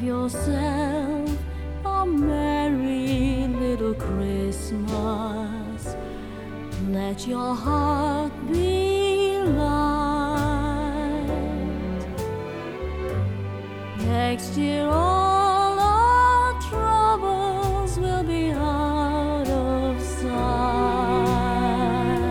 Have yourself a merry little Christmas. Let your heart be light. Next year all our troubles will be out of sight.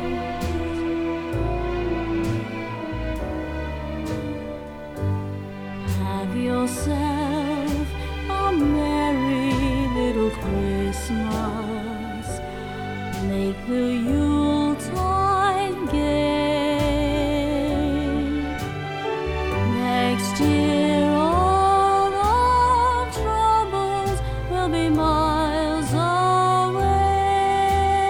Have yourself a merry little Christmas. Make the Yuletide gay. Next year all our troubles will be miles away.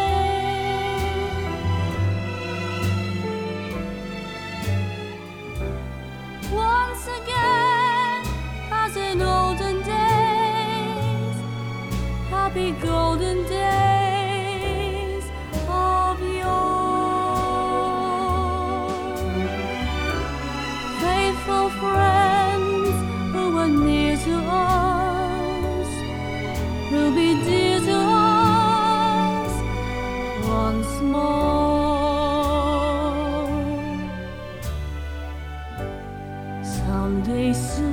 Once again, as in olden days, happy golden days of yore. Faithful friends who were near to us will be dear to us once more. Someday soon